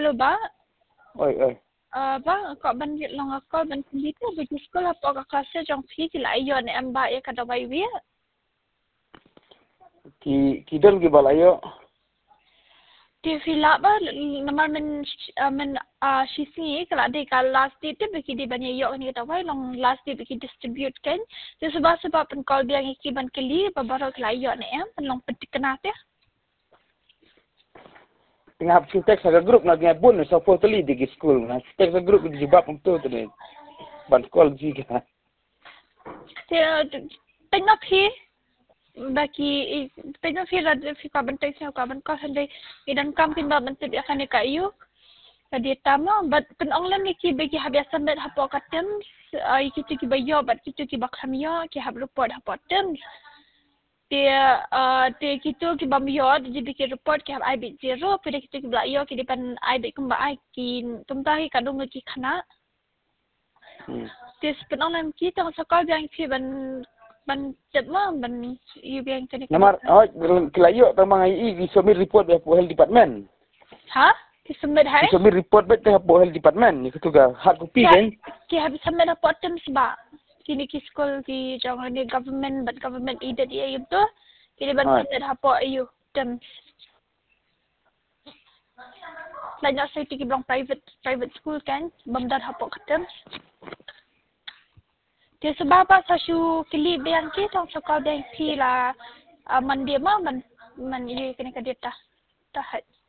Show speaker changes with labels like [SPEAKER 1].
[SPEAKER 1] video ba?
[SPEAKER 2] Oi.
[SPEAKER 1] Ba kau ban long kau ban komputer bagi sekolah apa kelas jong fi kila ayo ne amba ya kada bai wi.
[SPEAKER 2] Kidal ki balayo.
[SPEAKER 1] Di fila ba nomor men sisi kalau ada kalau last day tu bagi di banyak yo ni kada bai long last day bagi distribute kan. Jadi sebab pen call biang iki ban keli baru kila ayo ne pen long petik kenat ya.
[SPEAKER 2] Tengah teks sa group na nga bun sa totally di school na teks sa group di bab to ni ban call jiga
[SPEAKER 1] tengok fi bagi tengok fi ada fi kaban teks ka ban ka sandai idan kam kin ba ban tib akan ka iyo kadi tama but pen online ni ki bagi habis sambat hapo katem ai kitu ki bayo bat kitu ki bakhamyo ki hab report hapo tem dia kita ki bamyo di bikin report ki ai bit zero pada kita ki blayo ki depan ai bit kumba ai ki tumtahi kadung ki khana dia sebenarnya kita sekolah yang ki ban cema ban you yang tadi
[SPEAKER 2] namar kelayo tamang ai di submit report be health department
[SPEAKER 1] ha ki submit hai
[SPEAKER 2] di submit report be health department ni ketuga hard copy kan
[SPEAKER 1] ki habis submit report tem sebab kini ki school ki jangan ni government aided dia itu kini ban submit hapo ayu tem lain saya tiki bilang private school kan bamdar hapo katem dia sebab apa sasu kili biang ki tong sekolah biang ki la man dia man ini kena kadeta tahat